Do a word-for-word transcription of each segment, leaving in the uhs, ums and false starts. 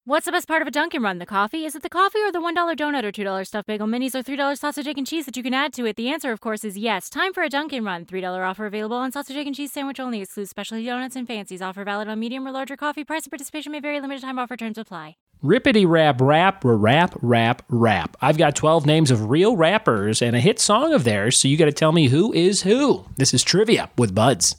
What's the best part of a Dunkin' Run? The coffee? Is it the coffee or the one dollar donut or two dollar stuffed bagel minis or three dollar sausage, egg, and cheese that you can add to it? The answer, of course, is yes. Time for a Dunkin' Run. three dollar offer available on sausage, egg, and cheese sandwich only. Excludes specialty donuts and fancies. Offer valid on medium or larger coffee. Price and participation may vary. Limited time offer. Terms apply. Rippity rap, rap, rap, rap, rap. I've got twelve names of real rappers and a hit song of theirs, so you got to tell me who is who. This is Trivia with Buds.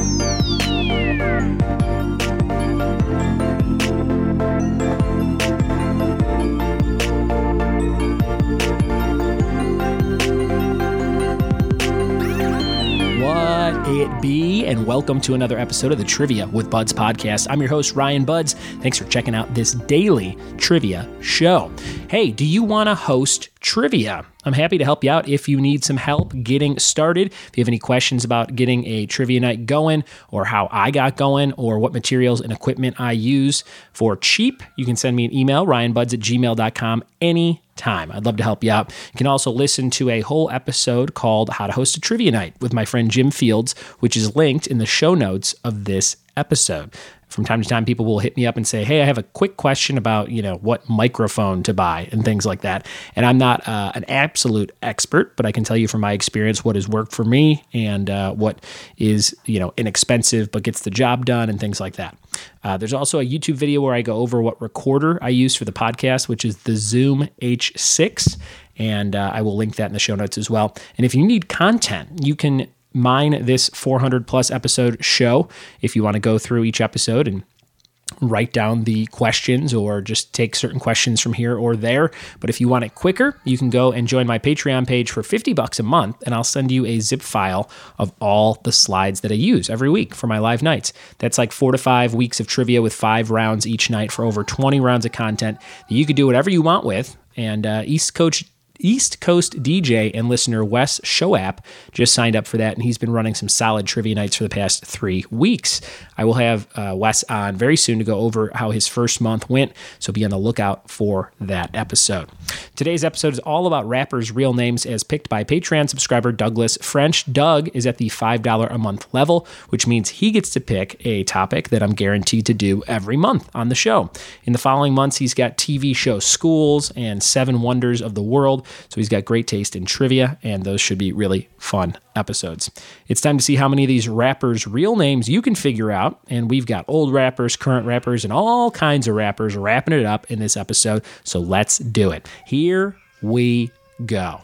It be, and welcome to another episode of the Trivia with Buds podcast. I'm your host, Ryan Buds. Thanks for checking out this daily trivia show. Hey, do you want to host trivia? I'm happy to help you out if you need some help getting started. If you have any questions about getting a trivia night going, or how I got going, or what materials and equipment I use for cheap, you can send me an email, ryan buds at gmail dot com, anytime. I'd love to help you out. You can also listen to a whole episode called How to Host a Trivia Night with my friend Jim Fields, which is linked in the show notes of this episode. From time to time, people will hit me up and say, hey, I have a quick question about, you know, what microphone to buy and things like that. And I'm not uh, an absolute expert, but I can tell you from my experience what has worked for me and uh, what is, you know, inexpensive but gets the job done and things like that. Uh, there's also a YouTube video where I go over what recorder I use for the podcast, which is the Zoom H six. And uh, I will link that in the show notes as well. And if you need content, you can mine this four hundred plus episode show if you want to go through each episode and write down the questions or just take certain questions from here or there. But if you want it quicker, you can go and join my Patreon page for fifty bucks a month, and I'll send you a zip file of all the slides that I use every week for my live nights. That's like four to five weeks of trivia with five rounds each night for over twenty rounds of content that you could do whatever you want with. And uh, East Coast East Coast D J and listener Wes Shoapp just signed up for that, and he's been running some solid trivia nights for the past three weeks. I will have uh, Wes on very soon to go over how his first month went, so be on the lookout for that episode. Today's episode is all about rappers' real names as picked by Patreon subscriber Douglas French. Doug is at the five dollars a month level, which means he gets to pick a topic that I'm guaranteed to do every month on the show. In the following months, he's got T V show Schools and Seven Wonders of the World. So he's got great taste in trivia, and those should be really fun episodes. It's time to see how many of these rappers' real names you can figure out, and we've got old rappers, current rappers, and all kinds of rappers wrapping it up in this episode, so let's do it. Here we go.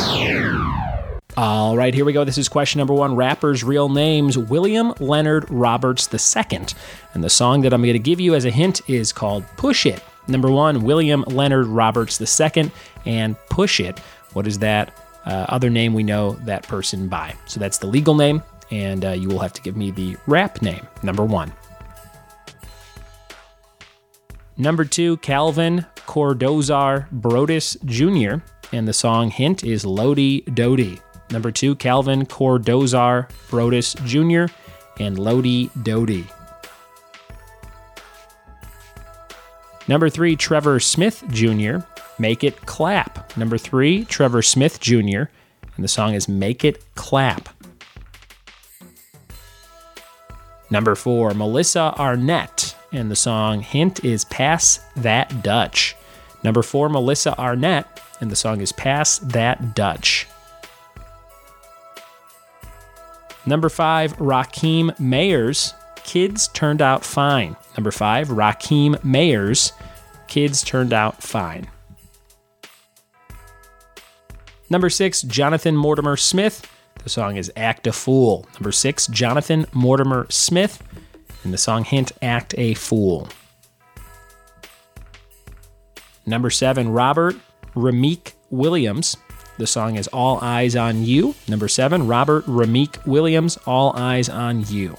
All right, here we go. This is question number one. Rappers' real names: William Leonard Roberts the Second. And the song that I'm going to give you as a hint is called Push It. Number one, William Leonard Roberts the Second, and Push It. What is that uh, other name we know that person by? So that's the legal name, and uh, you will have to give me the rap name. Number one. Number two, Calvin Cordozar Brodus Junior, and the song hint is Lodi Dodi. Number two, Calvin Cordozar Brodus Junior, and Lodi Dodi. Number three, Trevor Smith Junior, Make It Clap. Number three, Trevor Smith Junior, and the song is Make It Clap. Number four, Melissa Arnett, and the song hint is Pass That Dutch. Number four, Melissa Arnett, and the song is Pass That Dutch. Number five, Rakim Mayers, Kids Turned Out Fine. Number five, Rakim Mayers, Kids Turned Out Fine. Number six, Jonathan Mortimer Smith. The song is Act a Fool. Number six, Jonathan Mortimer Smith, and the song hint, Act a Fool. Number seven, Robert Rameek Williams. The song is All Eyes on You. Number seven, Robert Rameek Williams, All Eyes on You.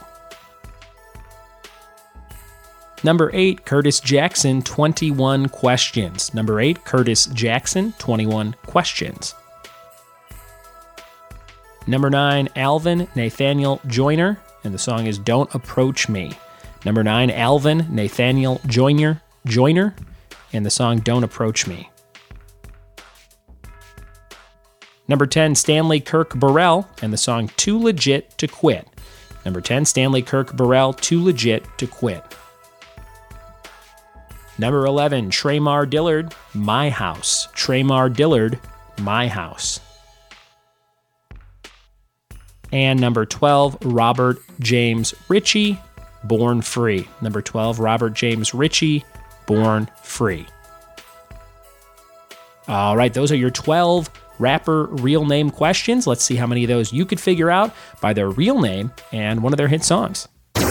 Number eight, Curtis Jackson, twenty-one Questions. Number eight, Curtis Jackson, twenty-one Questions. Number nine, Alvin Nathaniel Joyner, and the song is Don't Approach Me. Number nine, Alvin Nathaniel Joyner, Joyner, and the song Don't Approach Me. Number ten, Stanley Kirk Burrell, and the song Too Legit to Quit. Number ten, Stanley Kirk Burrell, Too Legit to Quit. Number eleven, Tramar Dillard, My House. Tramar Dillard, My House. And number twelve, Robert James Ritchie, Born Free. Number twelve, Robert James Ritchie, Born Free. All right, those are your twelve rapper real name questions. Let's see how many of those you could figure out by their real name and one of their hit songs.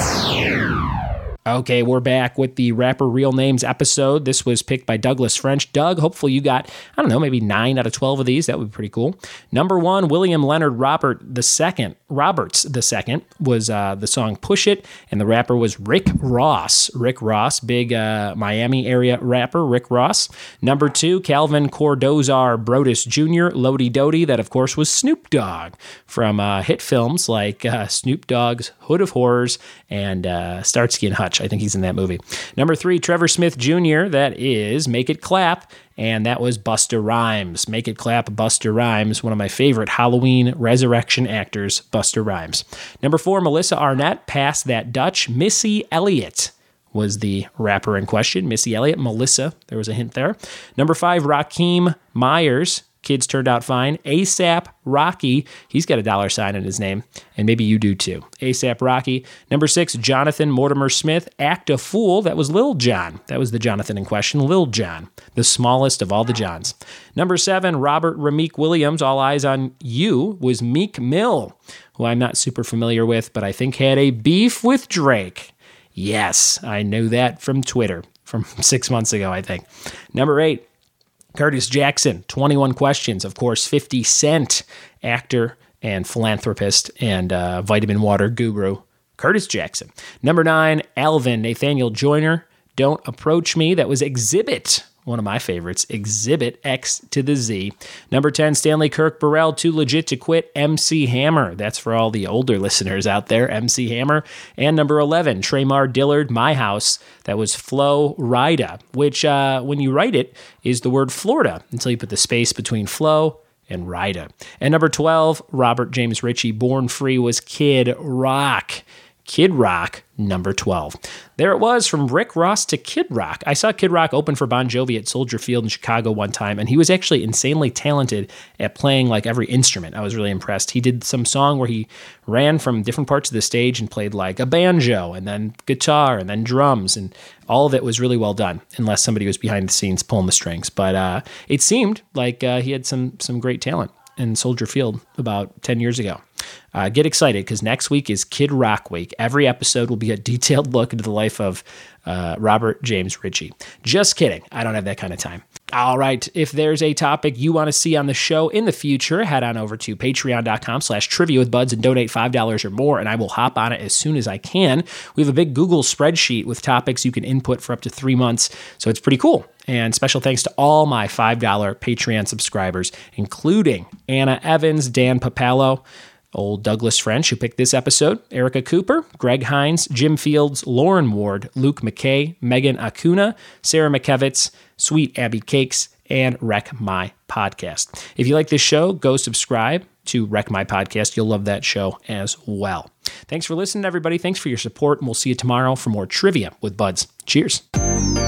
Okay, we're back with the Rapper Real Names episode. This was picked by Douglas French. Doug, hopefully you got, I don't know, maybe nine out of twelve of these. That would be pretty cool. Number one, William Leonard Robert the Second, Roberts the Second was uh, the song Push It, and the rapper was Rick Ross. Rick Ross, big uh, Miami area rapper, Rick Ross. Number two, Calvin Cordozar Brodus Junior, Lodi Dodi. That, of course, was Snoop Dogg from uh, hit films like uh, Snoop Dogg's Hood of Horrors and uh, Starsky and Hutch. I think he's in that movie. Number three, Trevor Smith Junior That is Make It Clap, and that was Busta Rhymes. Make It Clap, Busta Rhymes, one of my favorite Halloween resurrection actors, Busta Rhymes. Number four, Melissa Arnett, Pass That Dutch. Missy Elliott was the rapper in question. Missy Elliott, Melissa, there was a hint there. Number five, Rakim Myers, Kids Turned Out Fine. ASAP Rocky, he's got a dollar sign in his name, and maybe you do too. ASAP Rocky. Number six, Jonathan Mortimer Smith, Act a Fool. That was Lil Jon. That was the Jonathan in question, Lil Jon, the smallest of all the Johns. Number seven, Robert Rameek Williams, All Eyes on You, was Meek Mill, who I'm not super familiar with, but I think had a beef with Drake. Yes, I knew that from Twitter from six months ago, I think. Number eight, Curtis Jackson, twenty-one questions. Of course, fifty Cent, actor and philanthropist and uh, vitamin water guru, Curtis Jackson. Number nine, Alvin Nathaniel Joyner, Don't Approach Me. That was Exhibit, one of my favorites, Exhibit X to the Z. Number ten, Stanley Kirk Burrell, Too Legit to Quit, M C Hammer. That's for all the older listeners out there, M C Hammer. And number eleven, Tramar Dillard, My House. That was Flo Rida, which uh, when you write it is the word Florida until you put the space between Flo and Rida. And number twelve, Robert James Ritchie, Born Free, was Kid Rock. Kid Rock, number twelve. There it was, from Rick Ross to Kid Rock. I saw Kid Rock open for Bon Jovi at Soldier Field in Chicago one time, and he was actually insanely talented at playing like every instrument. I was really impressed. He did some song where he ran from different parts of the stage and played like a banjo, and then guitar, and then drums, and all of it was really well done, unless somebody was behind the scenes pulling the strings. But uh, it seemed like uh, he had some some great talent in Soldier Field about ten years ago. Uh, get excited, because next week is Kid Rock Week. Every episode will be a detailed look into the life of uh, Robert James Ritchie. Just kidding. I don't have that kind of time. All right. If there's a topic you want to see on the show in the future, head on over to patreon.com slash trivia with buds and donate five dollars or more, and I will hop on it as soon as I can. We have a big Google spreadsheet with topics you can input for up to three months, so it's pretty cool. And special thanks to all my five dollars Patreon subscribers, including Anna Evans, Dan Papalo, old Douglas French, who picked this episode, Erica Cooper, Greg Hines, Jim Fields, Lauren Ward, Luke McKay, Megan Acuna, Sarah McKevitz, Sweet Abby Cakes, and Wreck My Podcast. If you like this show, go subscribe to Wreck My Podcast. You'll love that show as well. Thanks for listening, everybody. Thanks for your support, and we'll see you tomorrow for more Trivia with Buds. Cheers.